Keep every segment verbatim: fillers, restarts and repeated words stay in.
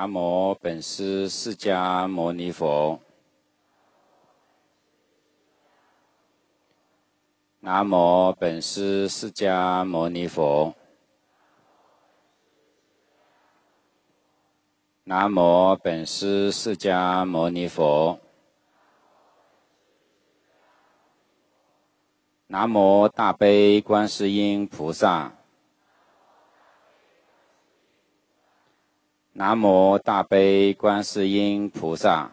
南无本师释迦牟尼佛。南无本师释迦牟尼佛。南无本师释迦牟尼佛。南无大悲观世音菩萨。南无大悲观世音菩萨。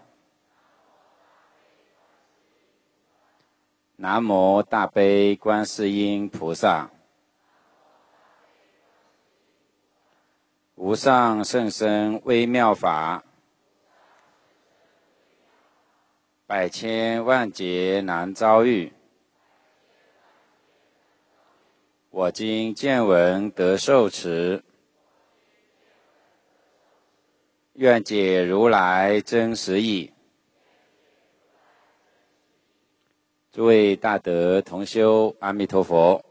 南无大悲观世音菩萨。无上甚深微妙法，百千万劫难遭遇。我今见闻得受持，愿解如来真实义。诸位大德同修，阿弥陀佛。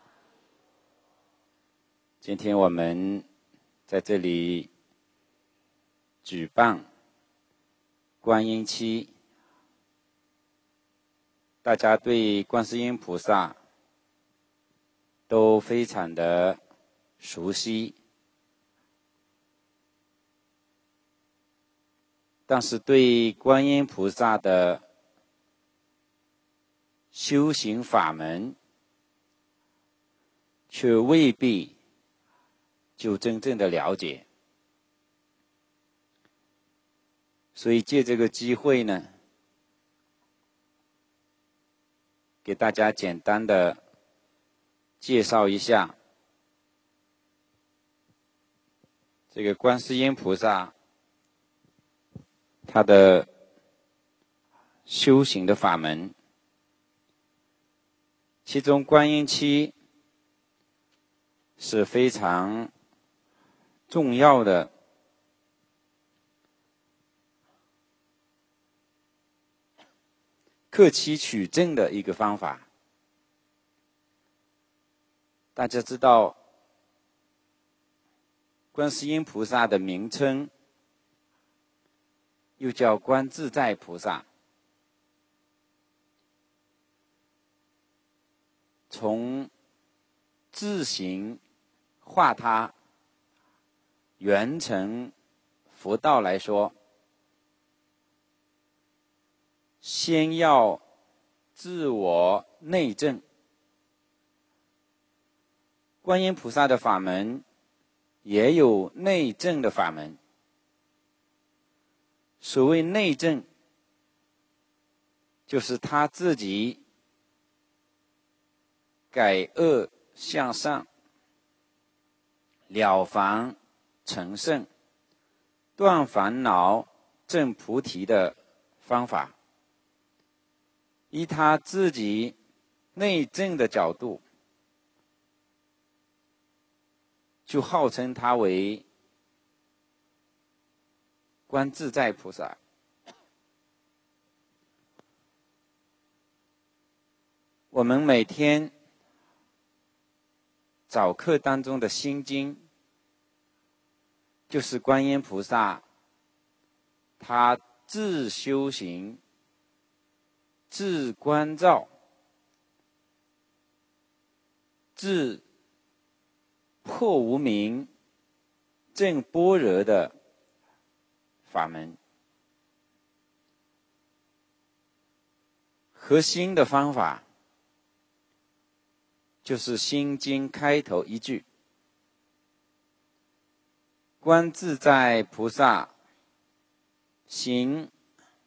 今天我们在这里举办观音期，大家对观世音菩萨都非常的熟悉，但是对观音菩萨的修行法门却未必就真正的了解。所以借这个机会呢，给大家简单的介绍一下这个观世音菩萨他的修行的法门。其中观音期是非常重要的克期取证的一个方法。大家知道观世音菩萨的名称又叫观自在菩萨，从自行化他圆成佛道来说，先要自我内证。观音菩萨的法门也有内证的法门。所谓内证，就是他自己改恶向善，了凡成圣，断烦恼证菩提的方法。依他自己内证的角度，就号称他为观自在菩萨。我们每天早课当中的心经，就是观音菩萨他自修行、自关照、自破无明、证般若的法门。核心的方法就是心经开头一句：观自在菩萨行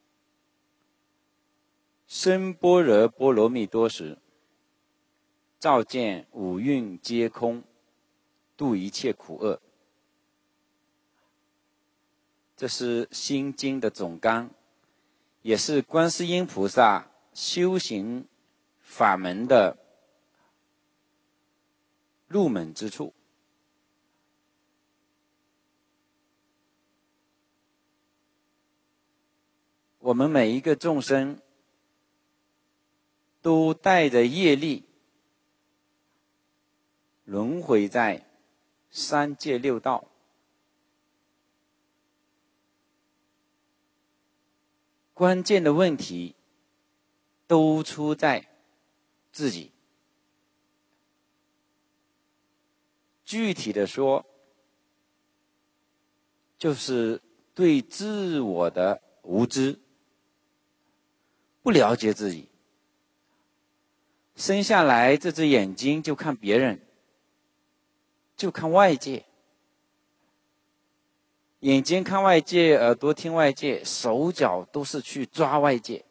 深般若波罗蜜多时，照见五蕴皆空，度一切苦厄。这是心经的总纲，也是观世音菩萨修行法门的入门之处。我们每一个众生都带着业力轮回在三界六道。 关键的问题都出在自己。具体的说，就是对自我的无知，不了解自己。生下来这只眼睛就看别人，就看外界，眼睛看外界，耳朵听外界，手脚都是去抓外界，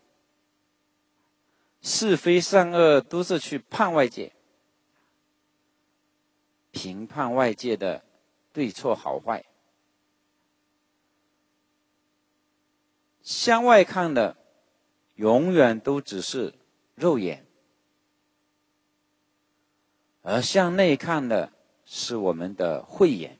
是非善恶都是去判外界，评判外界的对错好坏。向外看的永远都只是肉眼，而向内看的是我们的慧眼。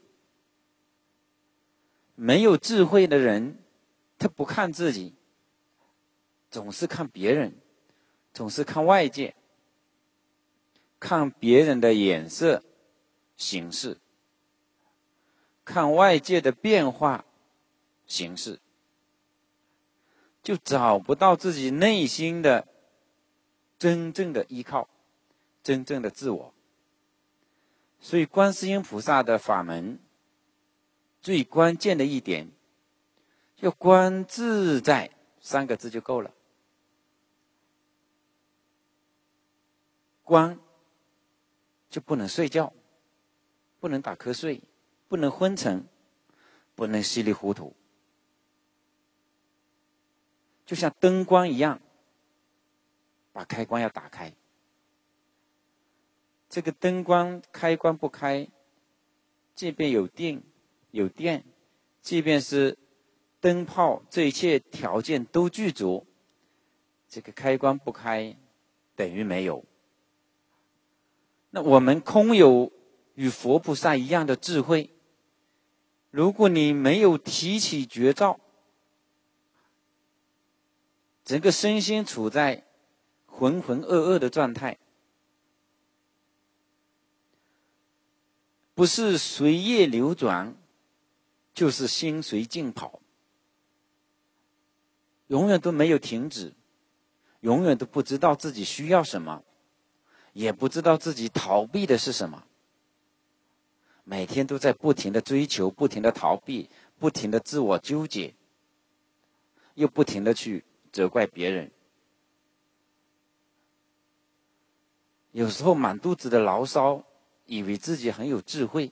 没有智慧的人，他不看自己，总是看别人，总是看外界，看别人的眼色形式，看外界的变化形式，就找不到自己内心的真正的依靠，真正的自我。所以观世音菩萨的法门最关键的一点，要观自在三个字就够了。观就不能睡觉，不能打瞌睡，不能昏沉，不能稀里糊涂，就像灯光一样，把开关要打开。这个灯光开关不开，即便有电有电，即便是灯泡，这一切条件都具足，这个开关不开等于没有。那我们空有与佛菩萨一样的智慧，如果你没有提起觉照，整个身心处在浑浑噩噩的状态，不是随业流转，就是心随境跑，永远都没有停止，永远都不知道自己需要什么，也不知道自己逃避的是什么，每天都在不停的追求，不停的逃避，不停的自我纠结，又不停的去责怪别人。有时候满肚子的牢骚，以为自己很有智慧，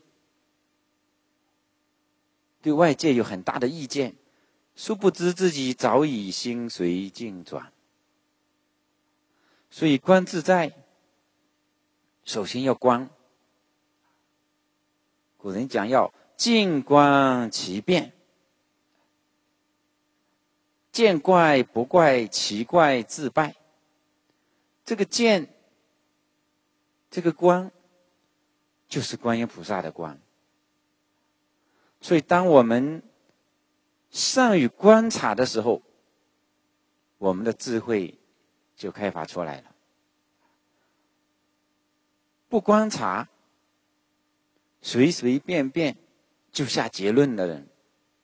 对外界有很大的意见，殊不知自己早已心随境转。所以观自在，首先要观。古人讲要静观其变，见怪不怪，其怪自败。这个见，这个观，就是观音菩萨的观。所以当我们善于观察的时候，我们的智慧就开发出来了。不观察，随随便便就下结论的人，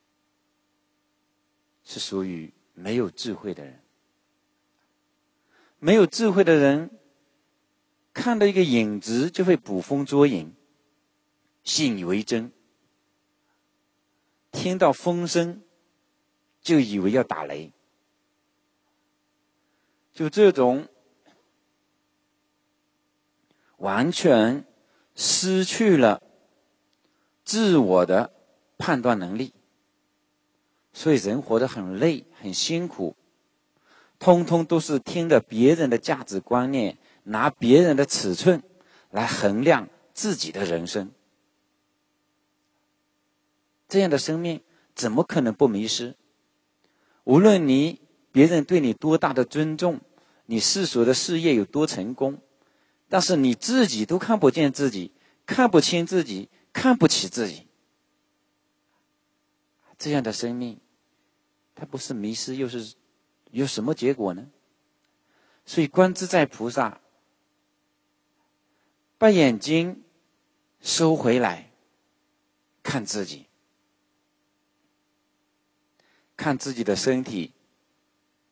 是属于没有智慧的人。没有智慧的人，看到一个影子就会捕风捉影，信以为真，听到风声就以为要打雷。就这种完全失去了自我的判断能力，所以人活得很累很辛苦，通通都是听着别人的价值观念，拿别人的尺寸来衡量自己的人生。这样的生命怎么可能不迷失？无论你别人对你多大的尊重，你世俗的事业有多成功，但是你自己都看不见自己，看不清自己，看不起自己，这样的生命它不是迷失，又是有什么结果呢？所以观自在菩萨把眼睛收回来，看自己，看自己的身体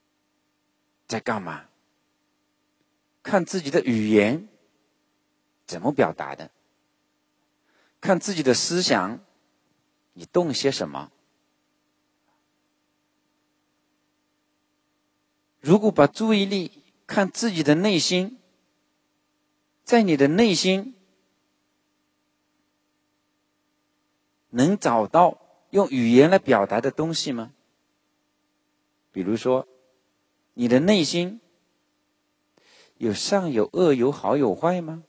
在干嘛？看自己的语言怎么表达的，看自己的思想你动些什么。如果把注意力看自己的内心，在你的内心能找到用语言来表达的东西吗？比如说，你的内心有善有恶，有好有坏吗？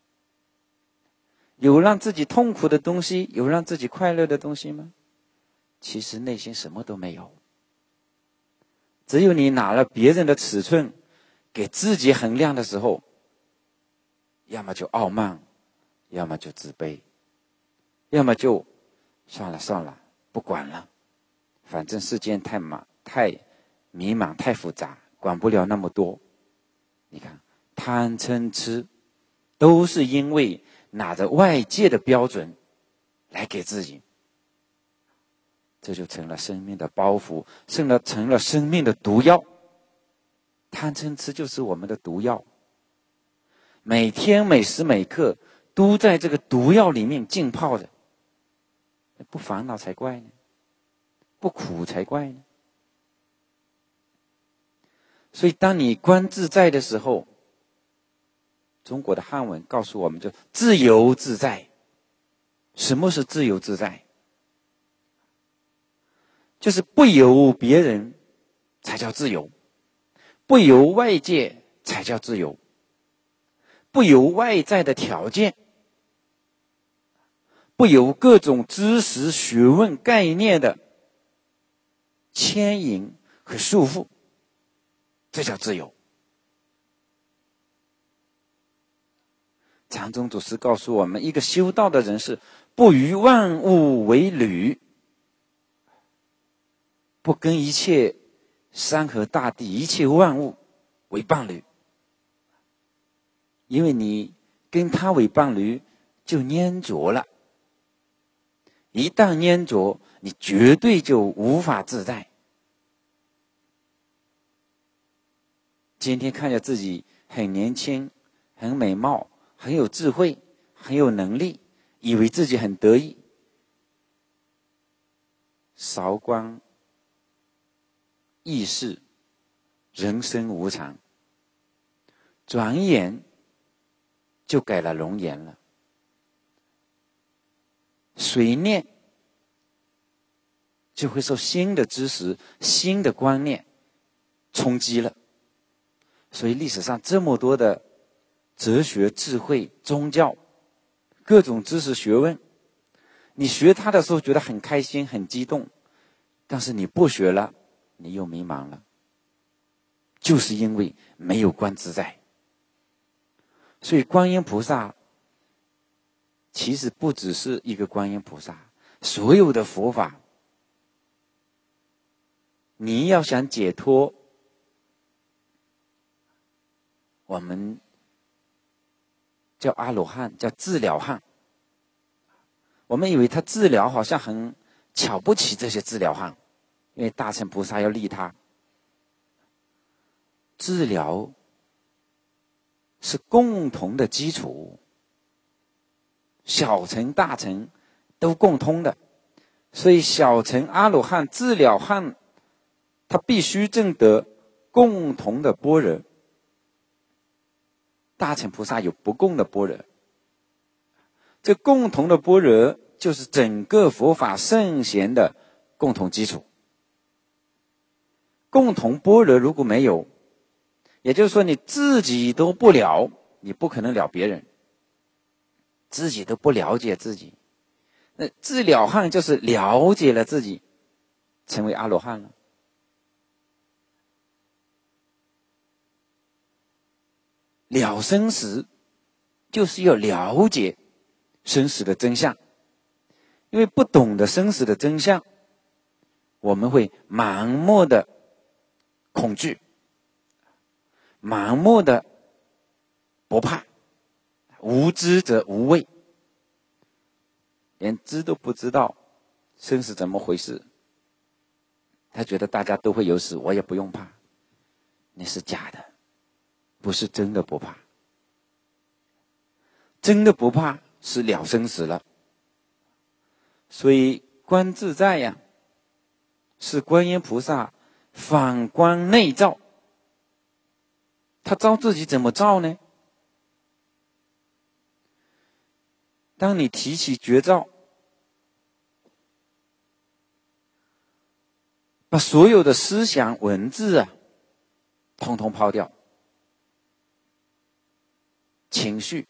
有让自己痛苦的东西，有让自己快乐的东西吗？其实内心什么都没有，只有你拿了别人的尺寸给自己衡量的时候，要么就傲慢，要么就自卑，要么就算了算了，不管了，反正世间太忙太迷茫太复杂，管不了那么多。你看贪嗔痴都是因为拿着外界的标准来给自己，这就成了生命的包袱，成了成了生命的毒药。贪嗔痴就是我们的毒药，每天每时每刻都在这个毒药里面浸泡着，不烦恼才怪呢，不苦才怪呢。所以当你观自在的时候，中国的汉文告诉我们就自由自在。什么是自由自在？就是不由别人才叫自由，不由外界才叫自由，不由外在的条件，不由各种知识学问概念的牵引和束缚，这叫自由。禅宗祖师告诉我们，一个修道的人是不与万物为侣，不跟一切山河大地一切万物为伴侣，因为你跟他为伴侣就粘着了，一旦粘着，你绝对就无法自在。今天看着自己很年轻，很美貌，很有智慧，很有能力，以为自己很得意，韶光易逝，人生无常，转眼就改了容颜了。随念就会受新的知识、新的观念冲击了。所以历史上这么多的哲学、智慧、宗教、各种知识学问，你学它的时候觉得很开心、很激动，但是你不学了，你又迷茫了，就是因为没有观自在。所以观音菩萨其实不只是一个观音菩萨，所有的佛法，你要想解脱，我们叫阿罗汉，叫自了汉。我们以为他治疗好像很瞧不起这些治疗汉，因为大乘菩萨要利他。治疗是共同的基础，小乘大乘都共通的，所以小乘阿罗汉、自了汉，他必须证得共同的般若。大乘菩萨有不共的般若，这共同的般若就是整个佛法圣贤的共同基础。共同般若如果没有，也就是说你自己都不了，你不可能了别人，自己都不了解自己，那自了汉就是了解了自己，成为阿罗汉了。了生死就是要了解生死的真相，因为不懂得生死的真相，我们会盲目的恐惧，盲目的不怕，无知则无畏，连知都不知道生死怎么回事，他觉得大家都会有死，我也不用怕。 你是假的，不是真的不怕。真的不怕是了生死了。所以观自在呀、啊，是观音菩萨反观内照。他照自己怎么照呢？当你提起觉照，把所有的思想文字啊统统抛掉，情绪，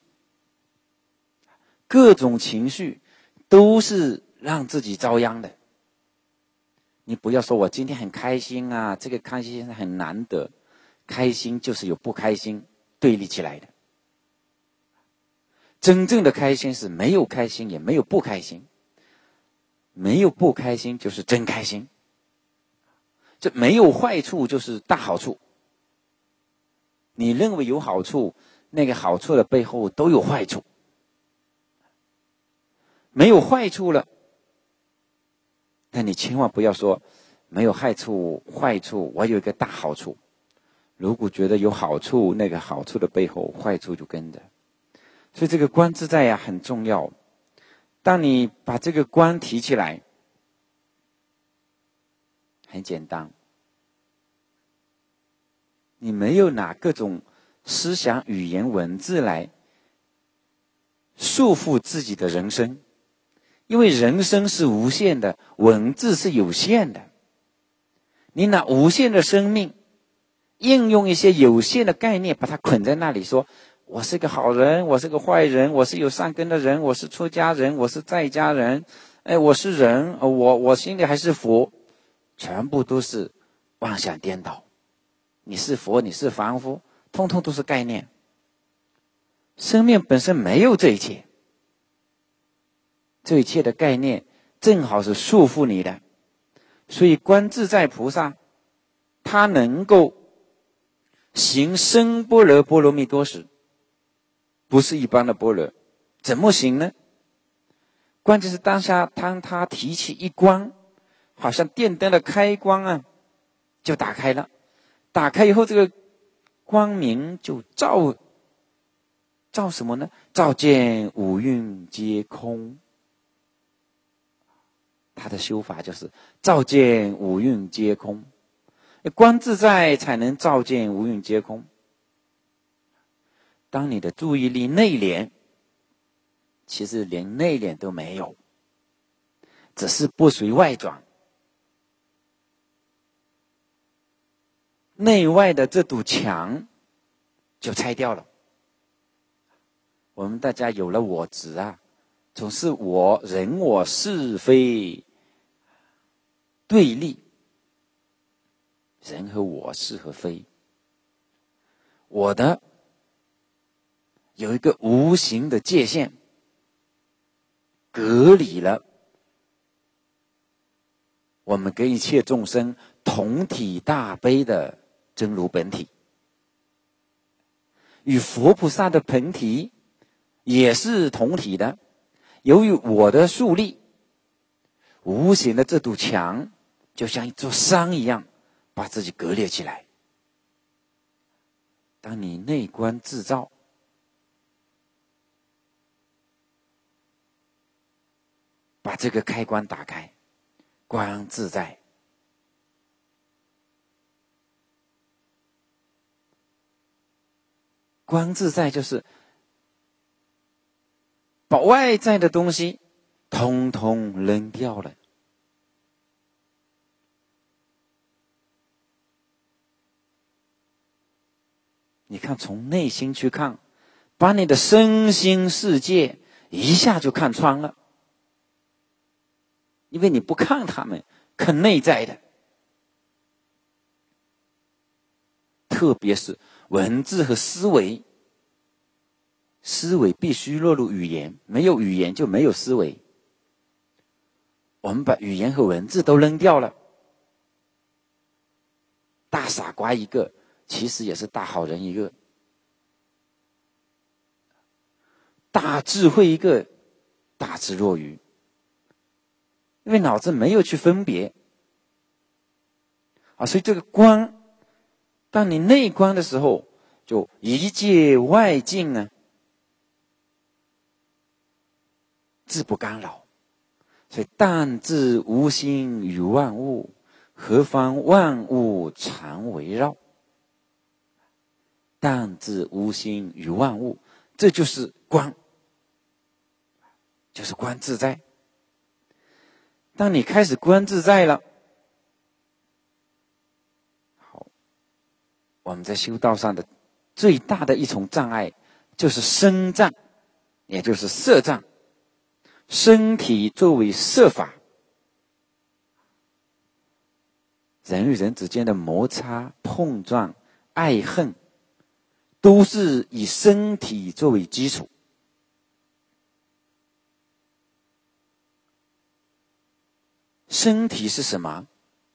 各种情绪都是让自己遭殃的。你不要说我今天很开心啊，这个开心很难得，开心就是有不开心对立起来的。真正的开心是没有开心也没有不开心，没有不开心就是真开心，这没有坏处就是大好处。你认为有好处，那个好处的背后都有坏处。没有坏处了，但你千万不要说没有害处坏处，我有一个大好处。如果觉得有好处，那个好处的背后坏处就跟着。所以这个观自在呀、啊、很重要。当你把这个观提起来，很简单，你没有拿各种思想语言文字来束缚自己的人生，因为人生是无限的，文字是有限的。你拿无限的生命应用一些有限的概念把它捆在那里，说我是个好人，我是个坏人，我是有善根的人，我是出家人，我是在家人，哎，我是人，我我心里还是佛，全部都是妄想颠倒。你是佛，你是凡夫，通通都是概念。生命本身没有这一切，这一切的概念正好是束缚你的。所以观自在菩萨他能够行深般若波罗蜜多时，不是一般的般若。怎么行呢？关键是当下当他提起一观，好像电灯的开关啊就打开了，打开以后这个光明就照照什么呢？照见五蕴皆空。他的修法就是照见五蕴皆空，观自在才能照见五蕴皆空。当你的注意力内敛，其实连内敛都没有，只是不随外转，内外的这堵墙就拆掉了。我们大家有了我执啊，总是我人我是非对立，人和我是和非，我的有一个无形的界限隔离了我们跟一切众生同体大悲的真如本体，与佛菩萨的本体也是同体的。由于我的树立，无形的这堵墙就像一座山一样把自己隔裂起来。当你内观自照，把这个开关打开，观自在，观自在就是把外在的东西通通扔掉了。你看，从内心去看，把你的身心世界一下就看穿了。因为你不看他们，看内在的，特别是文字和思维。思维必须落入语言，没有语言就没有思维。我们把语言和文字都扔掉了，大傻瓜一个，其实也是大好人一个；大智慧一个，大智若愚。因为脑子没有去分别啊，所以这个观当你内观的时候，就一切外境呢，自不干扰。所以但自无心于万物，何方万物常围绕。但自无心于万物，这就是观，就是观自在。当你开始观自在了，好，我们在修道上的最大的一重障碍就是身障，也就是色障。身体作为色法，人与人之间的摩擦、碰撞、爱恨，都是以身体作为基础。身体是什么？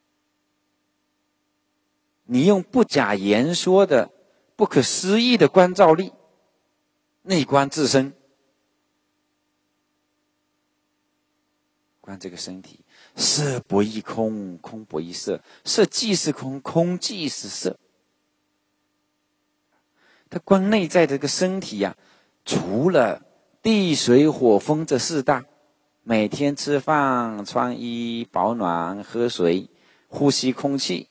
你用不假言说的、不可思议的观照力，内观自身。观这个身体，色不异空，空不异色，色即是空，空即是色。他观内在这个身体呀、啊，除了地水火风这四大，每天吃饭、穿衣、保暖、喝水、呼吸空气，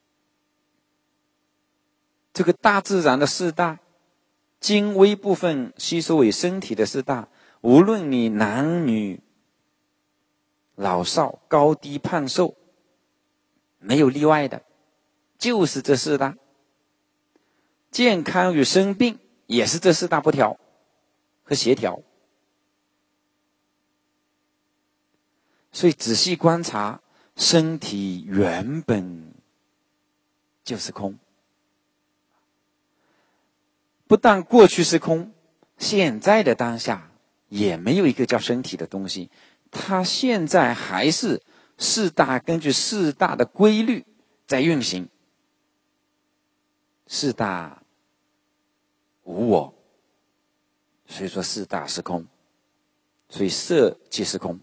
这个大自然的四大，精微部分吸收为身体的四大，无论你男女、老少、高低、胖瘦，没有例外的，就是这四大。健康与生病也是这四大不调和协调。所以仔细观察，身体原本就是空，不但过去是空，现在的当下也没有一个叫身体的东西，它现在还是四大根据四大的规律在运行。四大无我，所以说四大是空，所以色即是空。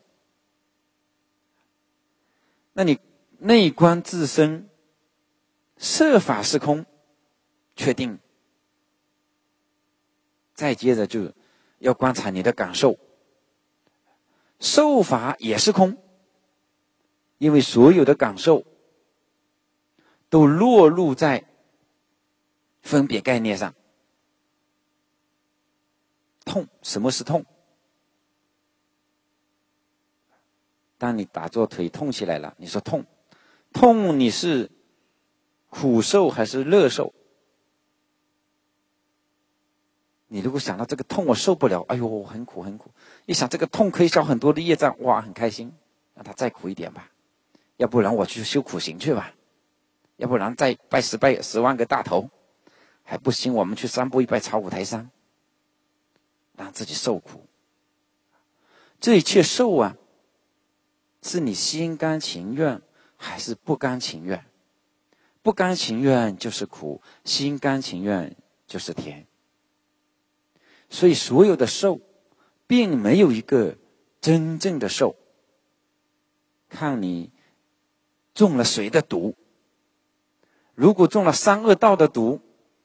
那你内观自身，色法是空，确定。再接着就要观察你的感受，受法也是空，因为所有的感受都落入在分别概念上。痛，什么是痛？当你打坐腿痛起来了，你说痛，痛你是苦受还是乐受？你如果想到这个痛我受不了，哎呦很苦很苦，一想这个痛可以消很多的业障，哇很开心，让它再苦一点吧，要不然我去修苦行去吧，要不然再拜十拜十万个大头，还不行我们去三步一拜朝五台山，让自己受苦。这一切受啊，是你心甘情愿还是不甘情愿？不甘情愿就是苦，心甘情愿就是甜。所以所有的受并没有一个真正的受，看你中了谁的毒。如果中了三恶道的毒，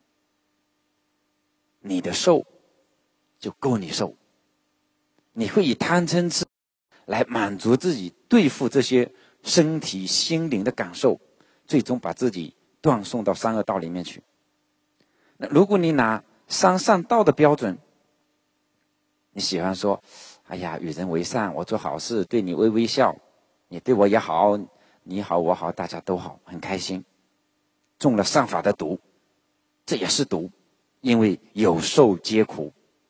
你的受就够你受，你会以贪嗔痴来满足自己，对付这些身体心灵的感受，最终把自己断送到三恶道里面去。那如果你拿三善道的标准，你喜欢说，哎呀，与人为善，我做好事，对你微微笑，你对我也好，你好我好，大家都好，很开心。中了善法的毒，这也是毒，因为有受皆苦。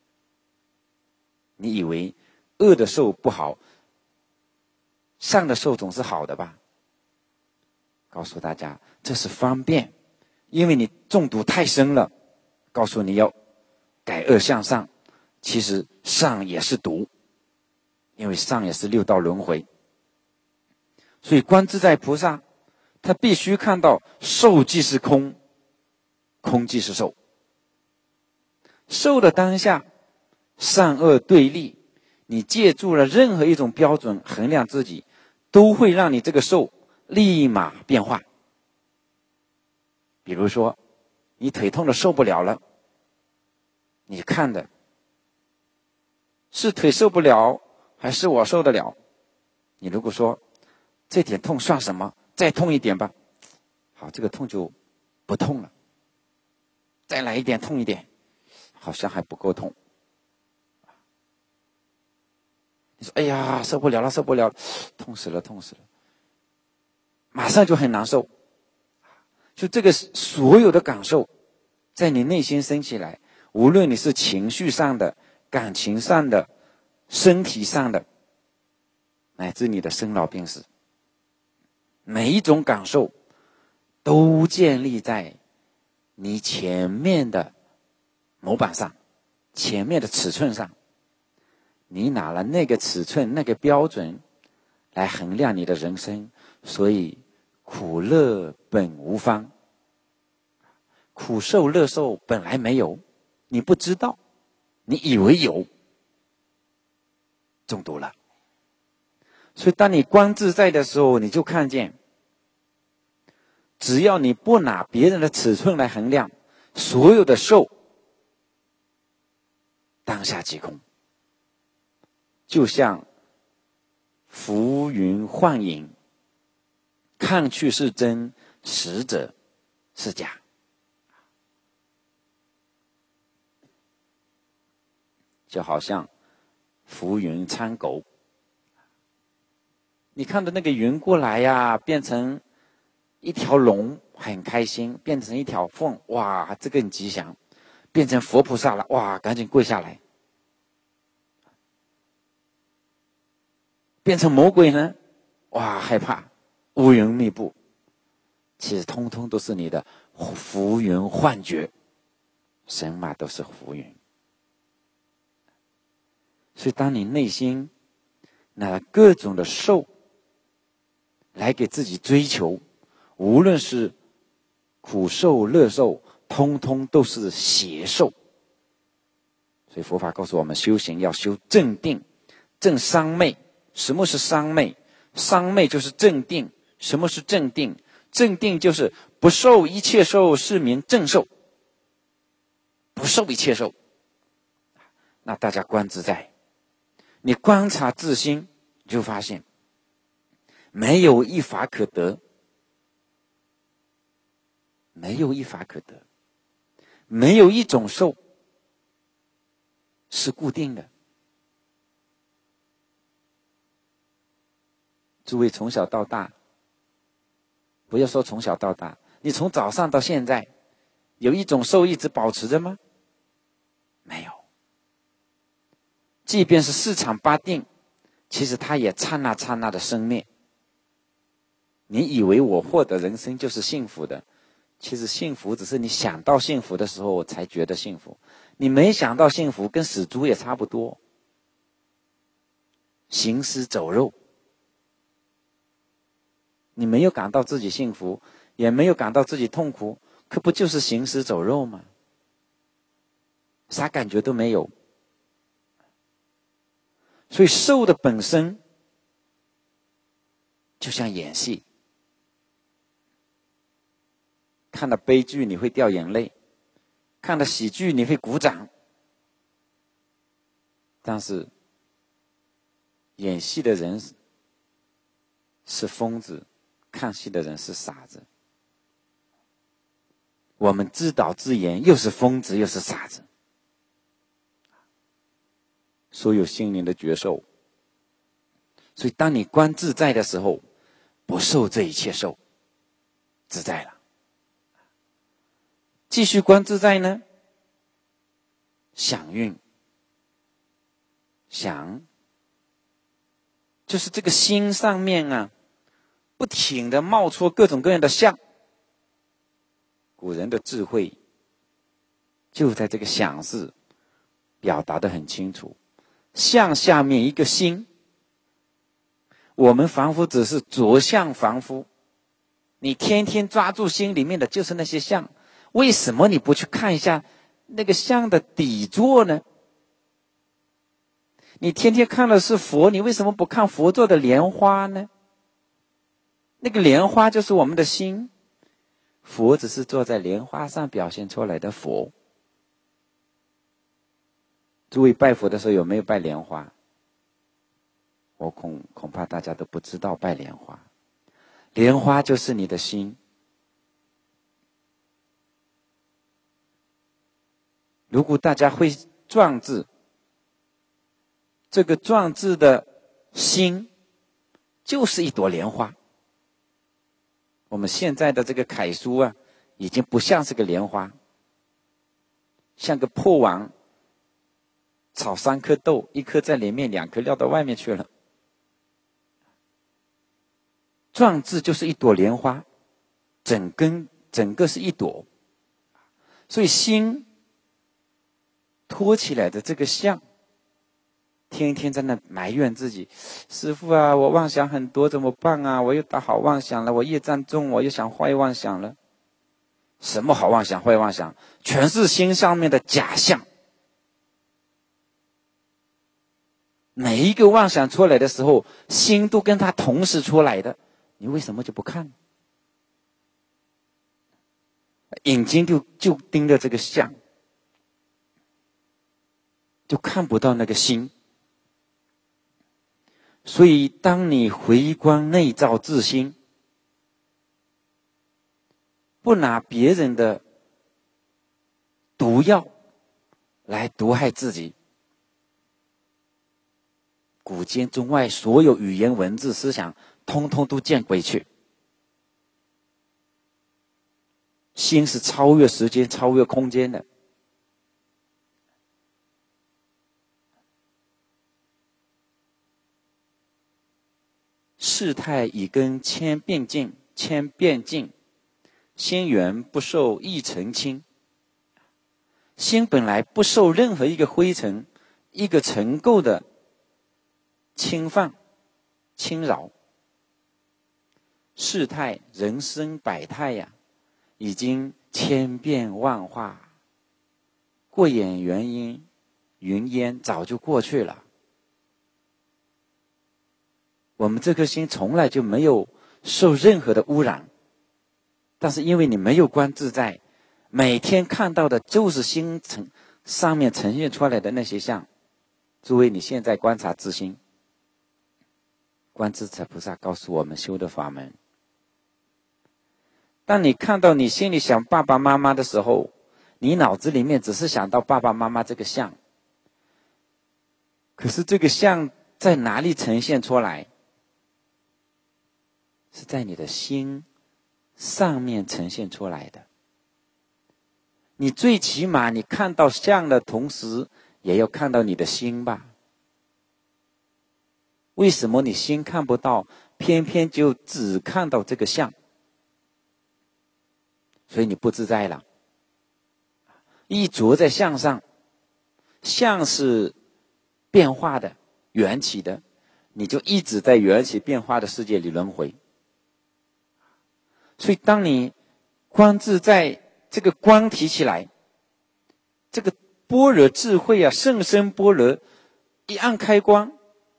你以为恶的受不好，善的受总是好的吧？告诉大家，这是方便，因为你中毒太深了，告诉你要改恶向善，其实善也是毒，因为善也是六道轮回。所以观自在菩萨，他必须看到受即是空，空即是受。受的当下，善恶对立，你借助了任何一种标准衡量自己，都会让你这个受立马变化。比如说你腿痛的受不了了，你看的是腿受不了还是我受得了？你如果说这点痛算什么，再痛一点吧，好，这个痛就不痛了，再来一点，痛一点，好像还不够痛。你说哎呀受不了了受不了了，痛死了痛死了，马上就很难受。就这个所有的感受在你内心升起来，无论你是情绪上的、感情上的、身体上的，乃至你的生老病死，每一种感受都建立在你前面的模板上，前面的尺寸上。你拿了那个尺寸那个标准来衡量你的人生，所以苦乐本无方，苦受乐受本来没有，你不知道，你以为有，中毒了。所以当你观自在的时候，你就看见只要你不拿别人的尺寸来衡量，所有的受当下即空，就像浮云幻影，看去是真，实则是假。就好像浮云参狗，你看到那个云过来呀，变成一条龙很开心，变成一条凤，哇，这个很吉祥，变成佛菩萨了，哇，赶紧跪下来。变成魔鬼呢，哇，害怕，乌云密布。其实通通都是你的浮云幻觉，神马都是浮云。所以当你内心拿各种的受来给自己追求，无论是苦受乐受，通通都是邪受。所以佛法告诉我们，修行要修正定，正三昧。什么是三昧？三昧就是正定。什么是正定？正定就是不受一切受，是名正受。不受一切受，那大家观自在，你观察自心，你就发现没有一法可得，没有一法可得，没有一种受是固定的。诸位从小到大，不要说从小到大，你从早上到现在，有一种受一直保持着吗？没有。即便是四场八定，其实它也刹那刹那的生灭。你以为我获得人生就是幸福的，其实幸福只是你想到幸福的时候才觉得幸福，你没想到幸福跟死猪也差不多，行尸走肉。你没有感到自己幸福，也没有感到自己痛苦，可不就是行尸走肉吗？啥感觉都没有。所以受的本身就像演戏，看到悲剧你会掉眼泪，看到喜剧你会鼓掌，但是演戏的人是疯子，看戏的人是傻子。我们自导自演，又是疯子又是傻子。所有心灵的觉受，所以当你观自在的时候，不受这一切受，自在了。继续观自在呢，想运，想就是这个心上面啊，不停的冒出各种各样的相。古人的智慧就在这个想字表达得很清楚。相下面一个心，我们凡夫只是着相凡夫，你天天抓住心里面的就是那些相，为什么你不去看一下那个相的底座呢？你天天看的是佛，你为什么不看佛座的莲花呢？那个莲花就是我们的心， 佛只是坐在莲花上表现出来的佛。诸位拜佛的时候有没有拜莲花？我恐恐怕大家都不知道拜莲花。莲花就是你的心。如果大家会篆字，这个篆字的心就是一朵莲花。我们现在的这个楷书啊，已经不像是个莲花，像个破碗炒三颗豆，一颗在里面，两颗撂到外面去了。篆字就是一朵莲花，整根整个是一朵。所以心托起来的这个相，天天在那埋怨自己，师父啊，我妄想很多怎么办啊？我又打好妄想了，我业障重，我又想坏妄想了。什么好妄想坏妄想，全是心上面的假象。每一个妄想出来的时候，心都跟它同时出来的，你为什么就不看？眼睛就就盯着这个相，就看不到那个心。所以当你回观内照自心，不拿别人的毒药来毒害自己，古今中外所有语言文字思想通通都见鬼去。心是超越时间超越空间的。事态已跟千变尽，千变尽，心源不受一尘轻。心本来不受任何一个灰尘一个尘垢的侵犯侵扰，事态人生百态呀，已经千变万化，过眼云烟云烟早就过去了。我们这颗心从来就没有受任何的污染，但是因为你没有观自在，每天看到的就是心层上面呈现出来的那些相。诸位，你现在观察自心，观自在菩萨告诉我们修的法门。当你看到你心里想爸爸妈妈的时候，你脑子里面只是想到爸爸妈妈这个相，可是这个相在哪里呈现出来？是在你的心上面呈现出来的。你最起码你看到相的同时，也要看到你的心吧？为什么你心看不到，偏偏就只看到这个相？所以你不自在了。一着在相上，相是变化的、缘起的，你就一直在缘起变化的世界里轮回。所以当你观自在，这个光提起来，这个般若智慧啊，甚深般若一按开关，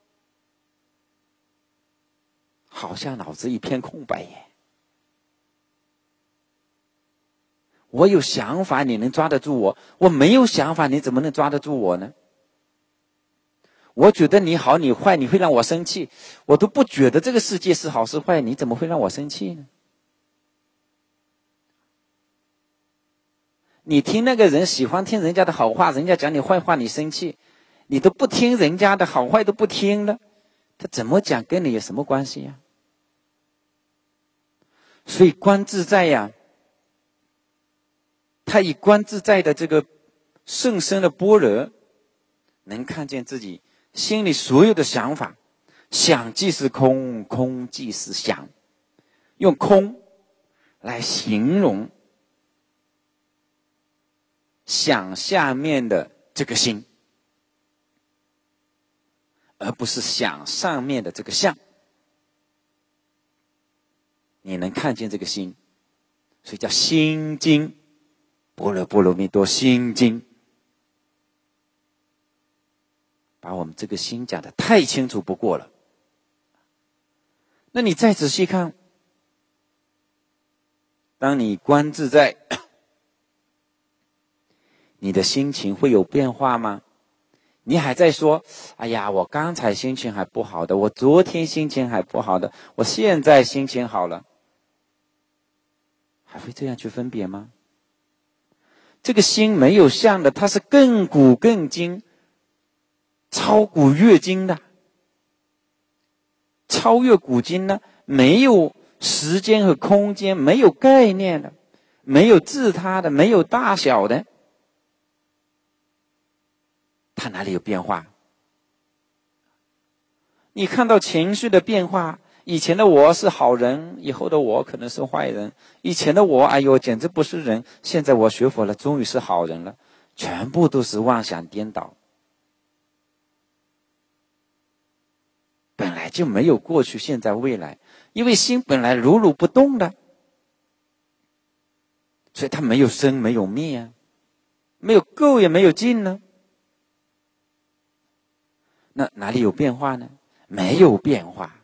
好像脑子一片空白耶。我有想法你能抓得住我，我没有想法你怎么能抓得住我呢？我觉得你好你坏，你会让我生气，我都不觉得这个世界是好是坏，你怎么会让我生气呢？你听那个人喜欢听人家的好话，人家讲你坏话你生气，你都不听人家的好坏都不听了，他怎么讲跟你有什么关系呀？所以观自在呀，他以观自在的这个甚深的般若，能看见自己心里所有的想法，想即是空，空即是想，用空来形容想下面的这个心，而不是想上面的这个相。你能看见这个心，所以叫心经，般若波罗蜜多心经，把我们这个心讲得太清楚不过了。那你再仔细看， 当你观自在，你的心情会有变化吗？你还在说，哎呀，我刚才心情还不好的，我昨天心情还不好的，我现在心情好了，还会这样去分别吗？这个心没有相的，它是亘古更今，超古越今的，超越古今呢，没有时间和空间，没有概念的，没有自他的，没有大小的，它哪里有变化？你看到情绪的变化，以前的我是好人，以后的我可能是坏人，以前的我哎呦简直不是人，现在我学佛了，终于是好人了，全部都是妄想颠倒。本来就没有过去现在未来，因为心本来如如不动的，所以它没有生没有灭啊，没有垢也没有净呢，那哪里有变化呢？没有变化。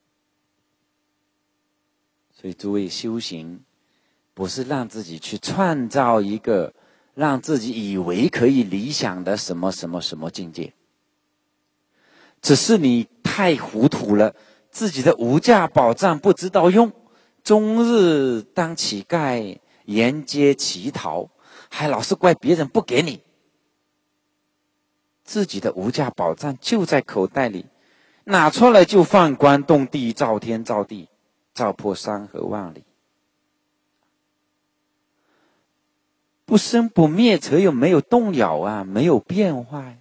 所以诸位修行不是让自己去创造一个让自己以为可以理想的什么什么什么境界，只是你太糊涂了，自己的无价宝藏不知道用，终日当乞丐，沿街乞讨，还老是怪别人不给你。自己的无价宝藏就在口袋里，拿出来就放光动地，照天照地，照破山河万里。不生不灭则有没有动摇啊，没有变化呀。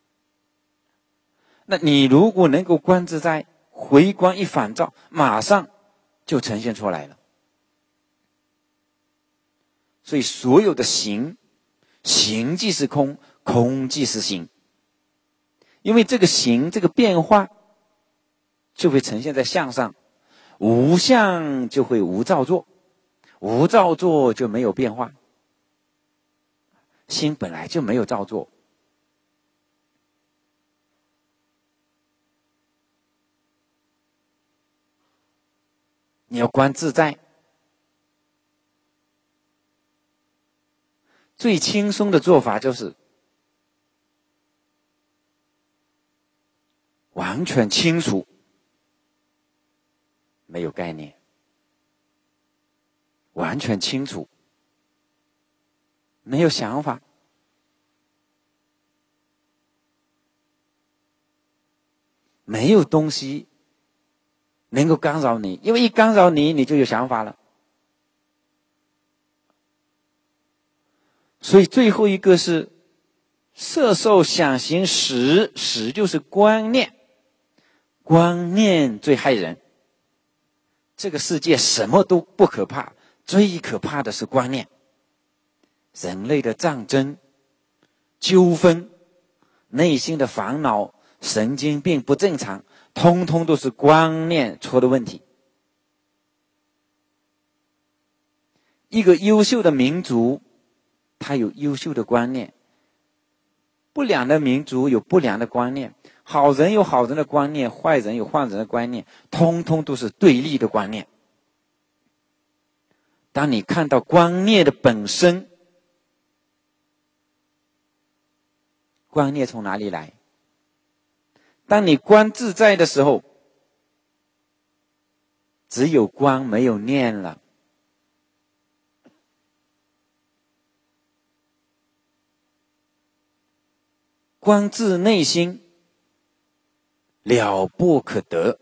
那你如果能够观自在，回光一反照，马上就呈现出来了。所以所有的行，行即是空，空即是行。因为这个行，这个变化就会呈现在相上，无相就会无造作，无造作就没有变化。心本来就没有造作，你要观自在，最轻松的做法就是完全清楚，没有概念，完全清楚，没有想法，没有东西能够干扰你，因为一干扰你，你就有想法了。所以最后一个是色受想行识，识就是观念，观念最害人。这个世界什么都不可怕，最可怕的是观念。人类的战争、纠纷、内心的烦恼、神经病不正常，通通都是观念出的问题。一个优秀的民族，他有优秀的观念，不良的民族有不良的观念，好人有好人的观念，坏人有坏人的观念，通通都是对立的观念。当你看到观念的本身，观念从哪里来？当你观自在的时候，只有观没有念了。观自内心，了不可得，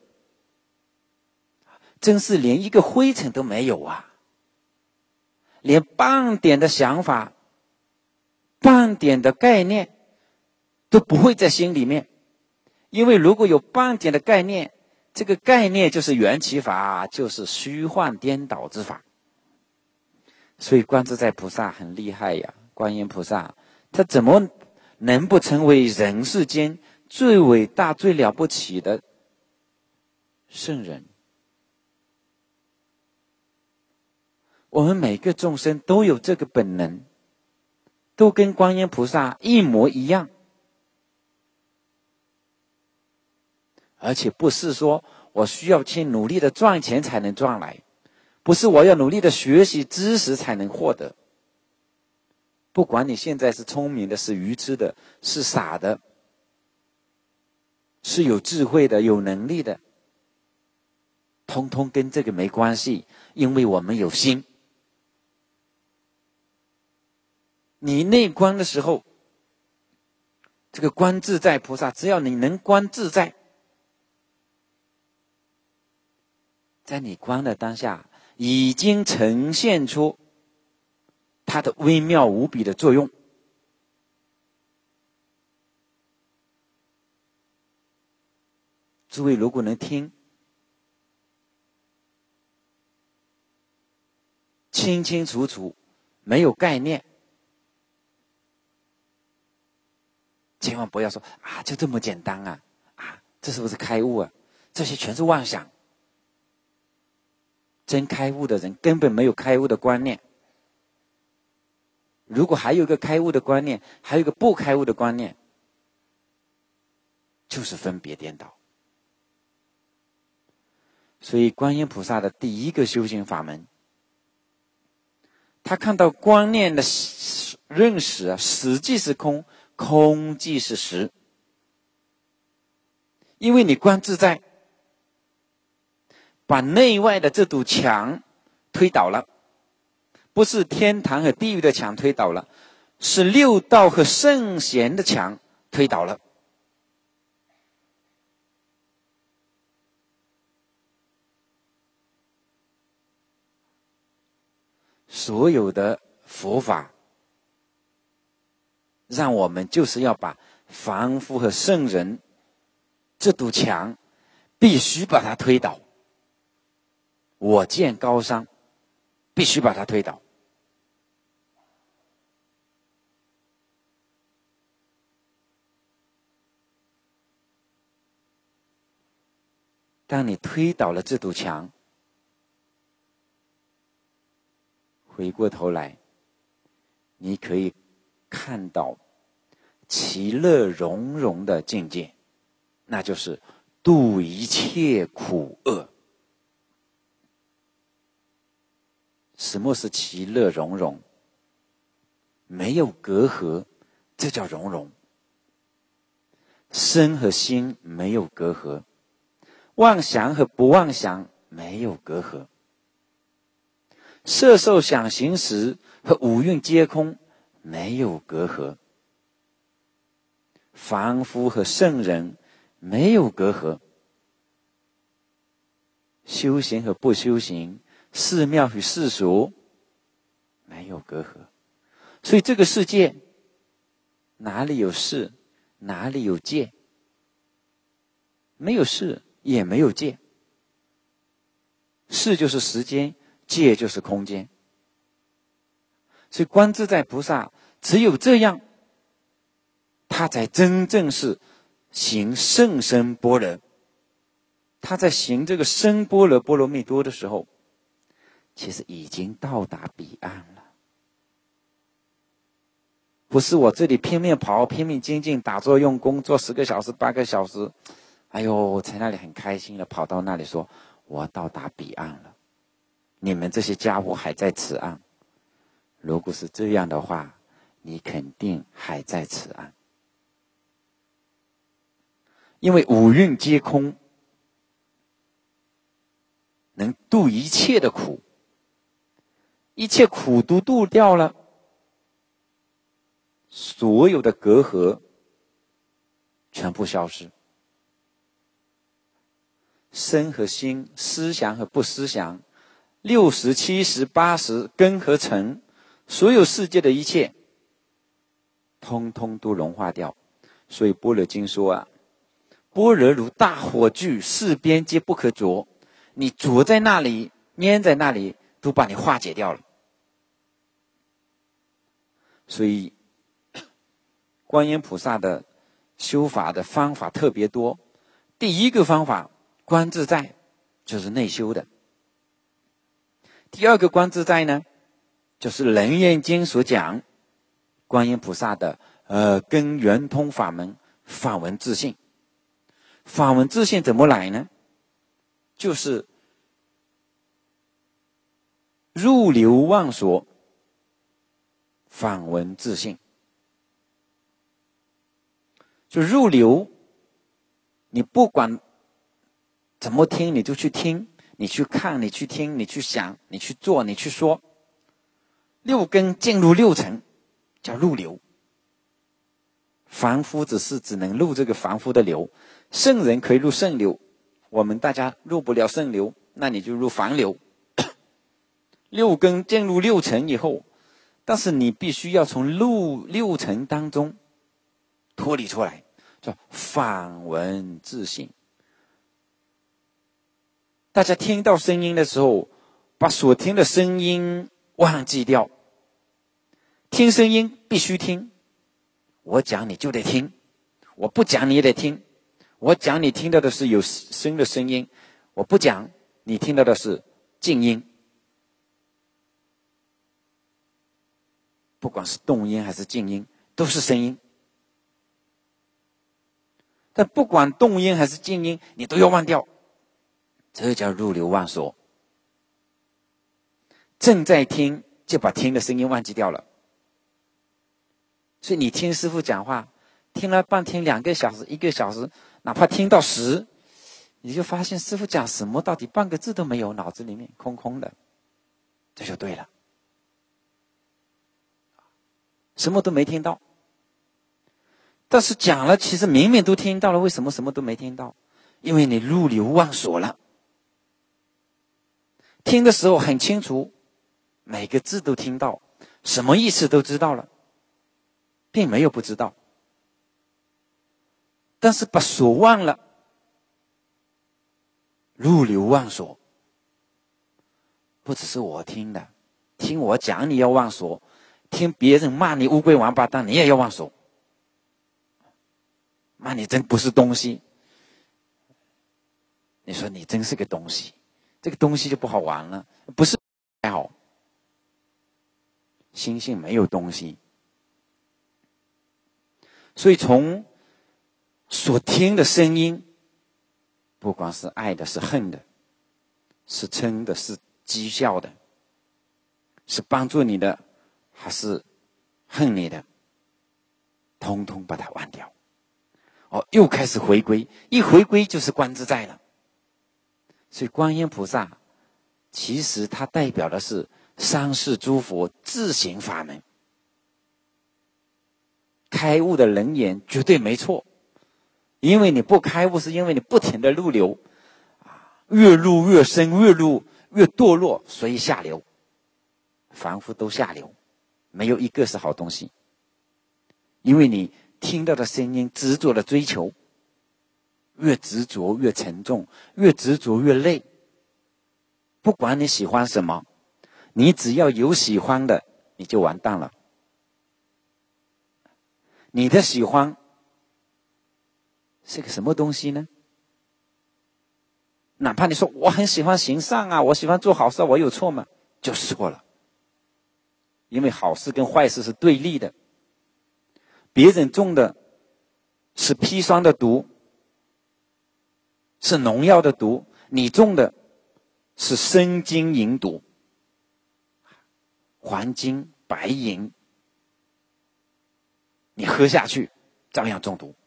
真是连一个灰尘都没有啊！连半点的想法、半点的概念都不会在心里面。因为如果有半点的概念，这个概念就是缘起法，就是虚幻颠倒之法。所以观自在菩萨很厉害呀，观音菩萨他怎么能不成为人世间最伟大最了不起的圣人？我们每个众生都有这个本能，都跟观音菩萨一模一样，而且不是说我需要去努力的赚钱才能赚来， 不是我要努力的学习知识才能获得。不管你现在是聪明的，是愚痴的，是傻的，是有智慧的，有能力的，通通跟这个没关系，因为我们有心。你内观的时候，这个观自在菩萨，只要你能观自在，在你观的当下，已经呈现出它的微妙无比的作用。诸位如果能听清清楚楚，没有概念，千万不要说啊，就这么简单啊，啊，这是不是开悟啊？这些全是妄想。真开悟的人根本没有开悟的观念。如果还有一个开悟的观念，还有一个不开悟的观念，就是分别颠倒。所以观音菩萨的第一个修行法门，他看到观念的认识啊，实即是空，空即是实。因为你观自在，把内外的这堵墙推倒了，不是天堂和地狱的墙推倒了，是六道和圣贤的墙推倒了。所有的佛法，让我们就是要把凡夫和圣人这堵墙必须把它推倒。我见高山，必须把它推倒。当你推倒了这堵墙，回过头来，你可以看到其乐融融的境界，那就是度一切苦厄。什么是其乐融融？没有隔阂，这叫融融。身和心没有隔阂，妄想和不妄想没有隔阂，色受想行识和五蕴皆空没有隔阂，凡夫和圣人没有隔阂，修行和不修行，寺庙与世俗没有隔阂。所以这个世界哪里有事，哪里有界？没有事也没有界。事就是时间，界就是空间。所以观自在菩萨只有这样，他才真正是行甚深般若。他在行这个深般若波罗蜜多的时候，其实已经到达彼岸了。不是我这里拼命跑，拼命精进，打坐用功，做十个小时八个小时，哎呦，在那里很开心的跑到那里说我到达彼岸了，你们这些家伙还在此岸。如果是这样的话，你肯定还在此岸。因为五蕴皆空，能度一切的苦，一切苦都度掉了，所有的隔阂全部消失。身和心，思想和不思想，六十七十八十根和尘，所有世界的一切通通都融化掉。所以般若经说啊，般若如大火炬，四边皆不可着。你着在那里，粘在那里，都把你化解掉了。所以观音菩萨的修法的方法特别多。第一个方法观自在，就是内修的。第二个观自在呢，就是《楞严经》所讲观音菩萨的呃根圆通法门法文自性。法文自性怎么来呢？就是入流忘所，反闻自性。就入流，你不管怎么听，你就去听，你去看，你去听，你去想，你去做，你去说。六根进入六尘，叫入流。凡夫只是只能入这个凡夫的流，圣人可以入圣流，我们大家入不了圣流，那你就入凡流。六根进入六尘以后，但是你必须要从六六尘当中脱离出来，叫反闻自性。大家听到声音的时候，把所听的声音忘记掉。听声音必须听，我讲你就得听，我不讲你也得听。我讲你听到的是有声的声音，我不讲你听到的是静音。不管是动音还是静音，都是声音。但不管动音还是静音，你都要忘掉，这叫入流忘所。正在听，就把听的声音忘记掉了。所以你听师父讲话，听了半天、两个小时、一个小时，哪怕听到十，你就发现师父讲什么到底半个字都没有，脑子里面空空的，这就对了。什么都没听到，但是讲了，其实明明都听到了，为什么什么都没听到？因为你入流忘所了。听的时候很清楚，每个字都听到，什么意思都知道了，并没有不知道。但是把所忘了，入流忘所。不只是我听的，听我讲你要忘所，听别人骂你乌龟王八蛋，你也要忘手。骂你真不是东西，你说你真是个东西，这个东西就不好玩了。不是还好，心性没有东西。所以从所听的声音，不管是爱的，是恨的，是嗔的，是讥笑的，是帮助你的，还是恨你的，通通把它忘掉。哦，又开始回归，一回归就是观自在了。所以观音菩萨其实它代表的是三世诸佛自行法门。开悟的人言绝对没错，因为你不开悟，是因为你不停的入流，越入越深，越入越堕落，所以下流。凡夫都下流，没有一个是好东西。因为你听到的声音执着的追求，越执着越沉重，越执着越累。不管你喜欢什么，你只要有喜欢的，你就完蛋了。你的喜欢是个什么东西呢？哪怕你说我很喜欢行善啊，我喜欢做好事，我有错吗？就是错了。因为好事跟坏事是对立的。别人种的是砒霜的毒，是农药的毒，你种的是生金银毒，黄金白银，你喝下去照样中毒。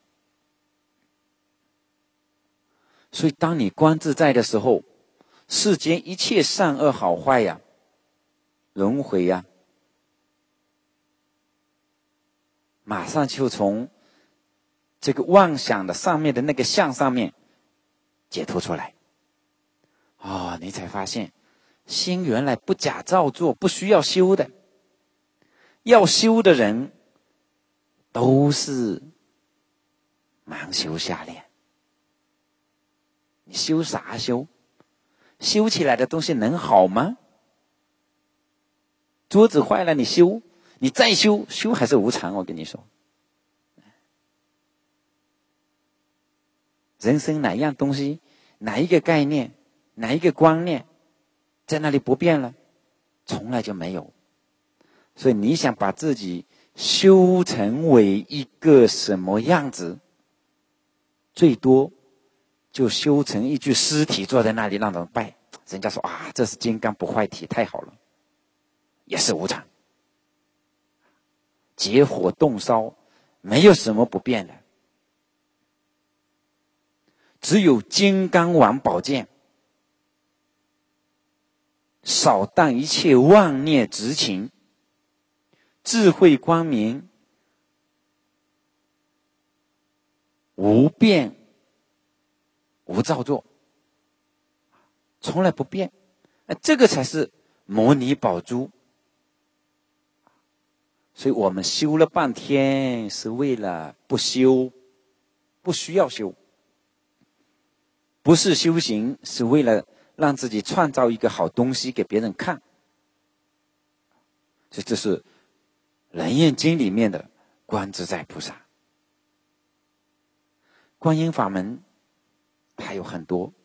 所以当你观自在的时候，世间一切善恶好坏呀，轮回呀，马上就从这个妄想的上面的那个相上面解脱出来。哦，你才发现心原来不假造作，不需要修的。要修的人都是盲修瞎练。你修啥修？修起来的东西能好吗？桌子坏了你修，你再修，修还是无常。我跟你说，人生哪样东西，哪一个概念，哪一个观念在那里不变了？从来就没有。所以你想把自己修成为一个什么样子，最多就修成一具尸体坐在那里让人拜。人家说啊，这是金刚不坏体，太好了。 也是无常。结火动烧，没有什么不变的，只有金刚王宝剑扫荡一切妄念执情，智慧光明无变无造作，从来不变。这个才是摩尼宝珠。所以我们修了半天是为了不修，不需要修，不是修行，是为了让自己创造一个好东西给别人看。这这是楞严经里面的观自在菩萨。观音法门还有很多，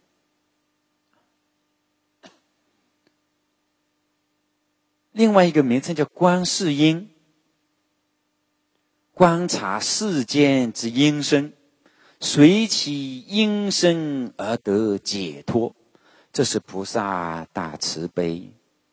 另外一个名称叫观世音，观察世间之音声，随其音声而得解脱，这是菩萨大慈悲。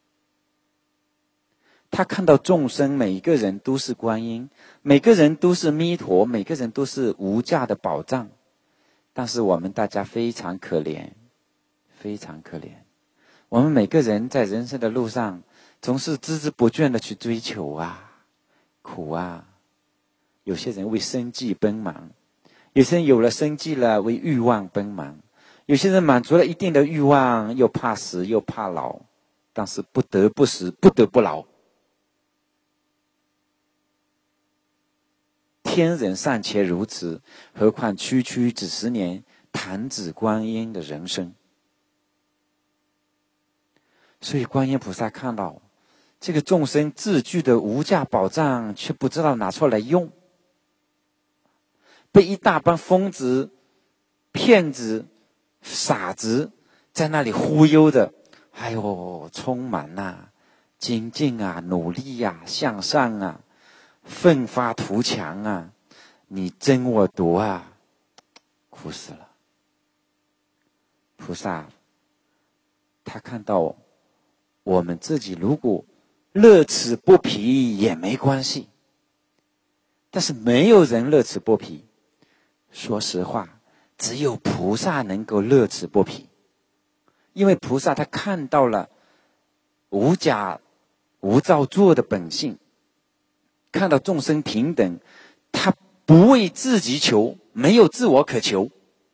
他看到众生每一个人都是观音，每个人都是弥陀，每个人都是无价的宝藏，但是我们大家非常可怜，非常可怜。我们每个人在人生的路上总是孜孜不倦的去追求啊，苦啊。有些人为生计奔忙，有些人有了生计了为欲望奔忙，有些人满足了一定的欲望，又怕死又怕老，但是不得不死，不得不老。天人尚且如此，何况区区几十年弹指观音的人生。所以观音菩萨看到这个众生自具的无价宝藏，却不知道拿出来用，被一大帮疯子、骗子、傻子在那里忽悠的，哎呦，充满啊精进啊，努力啊，向上啊，奋发图强啊，你争我夺啊，苦死了。菩萨他看到我们自己如果乐此不疲也没关系，但是没有人乐此不疲。说实话，只有菩萨能够乐此不疲，因为菩萨他看到了无假无造作的本性，看到众生平等，他不为自己求，没有自我可求，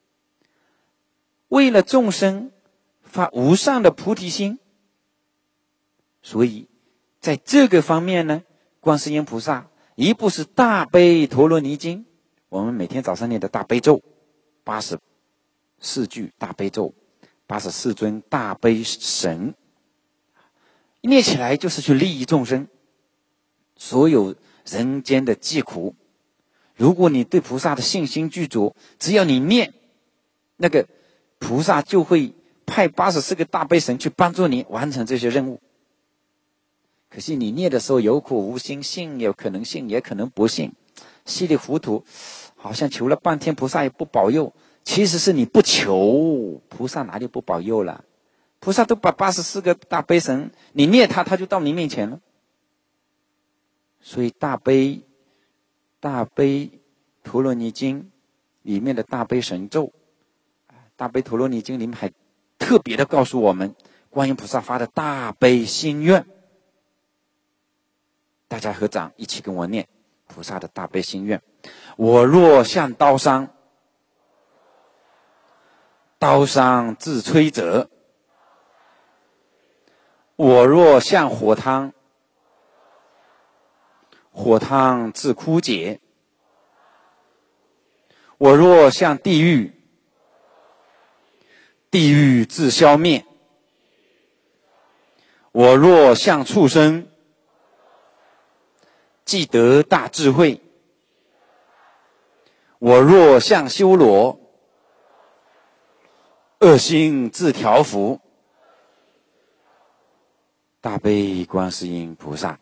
为了众生发无上的菩提心。所以在这个方面呢，观世音菩萨一部是大悲陀罗尼经，我们每天早上念的大悲咒，八十四句大悲咒，八十四尊大悲神，念起来就是去利益众生，所有人间的疾苦。如果你对菩萨的信心具足，只要你念，那个菩萨就会派八十四个大悲神去帮助你完成这些任务。可惜你念的时候有苦无心，信有可能信，也可能不信，稀里糊涂，好像求了半天菩萨也不保佑，其实是你不求，菩萨哪里不保佑了？菩萨都把八十四个大悲神，你念他，他就到你面前了。所以大悲大悲陀罗尼经里面的大悲神咒，大悲陀罗尼经里面还特别的告诉我们观音菩萨发的大悲心愿。大家合掌一起跟我念菩萨的大悲心愿。我若向刀伤，刀伤自摧折；我若向火汤，火汤自枯竭；我若向地狱，地狱自消灭；我若向畜生，既得大智慧；我若向修罗，恶心自调伏。大悲观世音菩萨，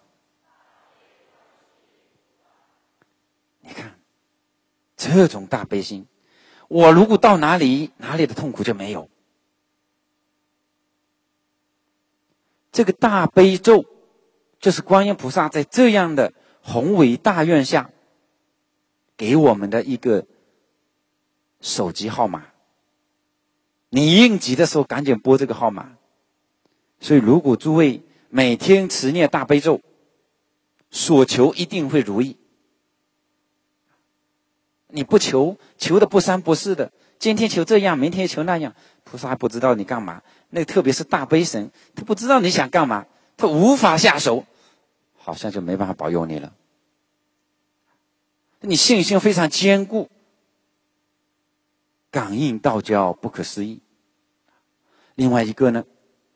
你看这种大悲心，我如果到哪里，哪里的痛苦就没有。这个大悲咒就是观音菩萨在这样的宏伟大愿下给我们的一个手机号码。你应急的时候赶紧拨这个号码。所以如果诸位每天持念大悲咒，所求一定会如意。你不求，求的不三不四的，今天求这样，明天求那样，菩萨还不知道你干嘛。那特别是大悲神，他不知道你想干嘛，他无法下手，好像就没办法保佑你了。你信心非常坚固，感应道交不可思议。另外一个呢，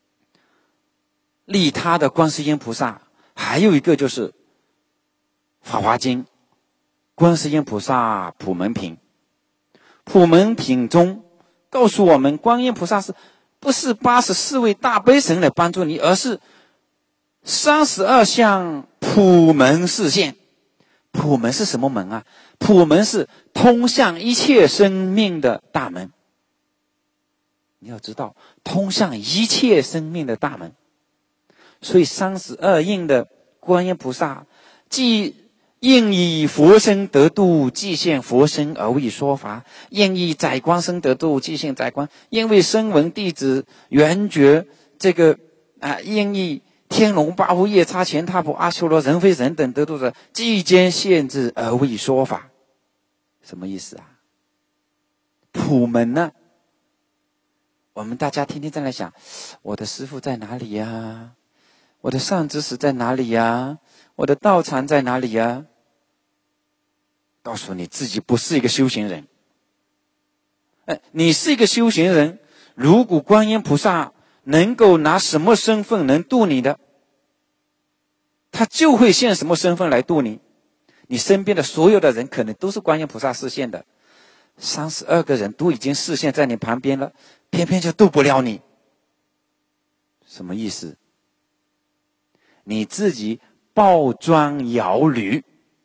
利他的观世音菩萨，还有一个就是法华经观世音菩萨普门品。普门品中告诉我们，观音菩萨是不是八十四位大悲神来帮助你，而是三十二相普门示现。普门是什么门啊？普门是通向一切生命的大门。你要知道，通向一切生命的大门。所以三十二应的观音菩萨，既应以佛身得度，即现佛身而为说法；应以宰光身得度，即现宰光；因为声闻弟子圆觉这个啊，应以天龙八部夜叉乾闼婆阿修罗人非人等得度者，即兼现智而为说法。什么意思啊？普门呢？我们大家天天在那想，我的师父在哪里呀？我的上知识在哪里呀？我的道场在哪里呀？告诉你自己不是一个修行人。哎，你是一个修行人，如果观音菩萨能够拿什么身份能度你的，他就会现什么身份来度你。你身边的所有的人可能都是观音菩萨示现的，三十二个人都已经示现在你旁边了，偏偏就度不了你。什么意思？你自己抱桩摇驴，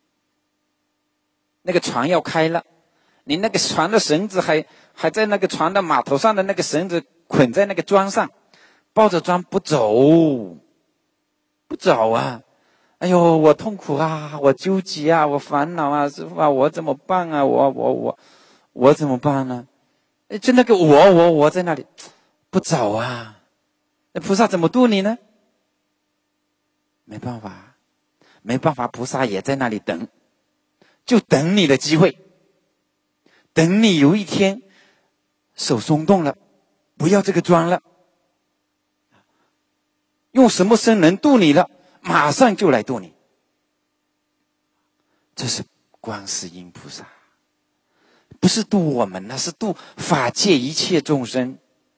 那个船要开了，你那个船的绳子还还在那个船的码头上的那个绳子捆在那个桩上，抱着桩不走，不走啊！哎呦，我痛苦啊，我纠结啊，我烦恼啊，师父啊，我怎么办啊？我我我我怎么办呢？哎，就那个我我我在那里不走啊，那菩萨怎么度你呢？没办法，没办法，菩萨也在那里等，就等你的机会，等你有一天手松动了，不要这个桩了，用什么身能度你了，马上就来度你。这是观世音菩萨，不是度我们，那是度法界一切众生。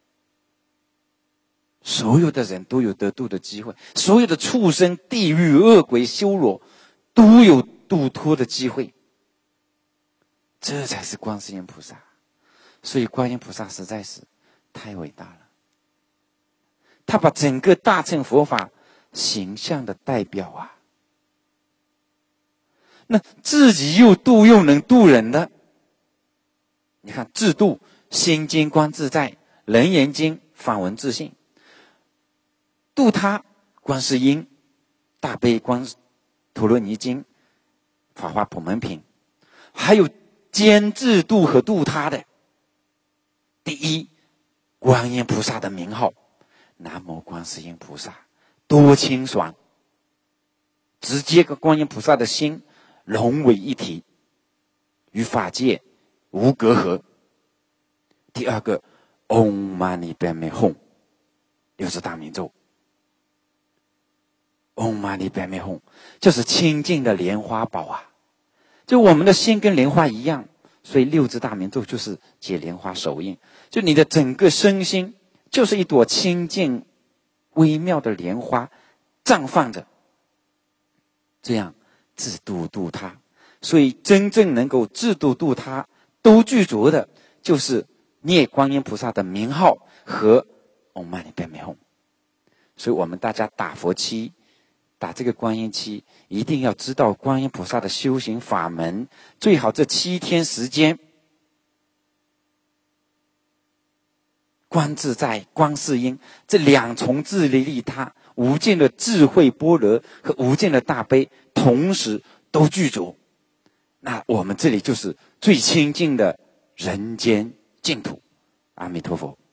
所有的人都有得度的机会，所有的畜生、地狱、恶鬼、修罗都有度脱的机会。这才是观世音菩萨。所以观音菩萨实在是太伟大了，他把整个大乘佛法形象的代表啊，那自己又度又能度人的，你看自度心经观自在，楞严经反闻自性，度他观世音大悲观陀罗尼经法华普门品，还有兼自度和度他的。第一，观音菩萨的名号南无观世音菩萨，多清爽，直接跟观音菩萨的心融为一体，与法界无隔阂。第二个 Om Mani Padme Hum 六字大明咒， Om Mani Padme Hum 就是清净的莲花宝啊，就我们的心跟莲花一样，所以六字大明咒就是解莲花手印，就你的整个身心就是一朵清净微妙的莲花绽放着，这样自度度他。所以真正能够自度度他都具足的，就是念观音菩萨的名号和 Om Mani Padme Hum。 所以我们大家打佛七，打这个观音七，一定要知道观音菩萨的修行法门，最好这七天时间，观自在、观世音这两重自利利他， 无尽的智慧般若和无尽的大悲同时都具足，那我们这里就是最清净的人间净土。阿弥陀佛。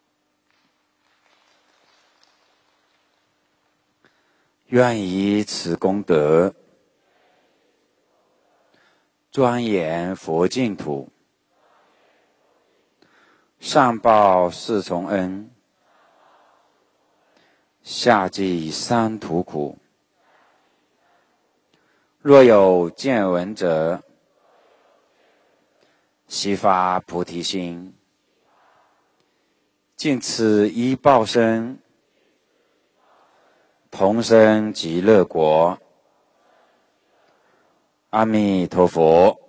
愿以此功德，庄严佛净土，上报四重恩，下济三途苦。若有见闻者，悉发菩提心，尽此一报身，同生极乐国。阿弥陀佛。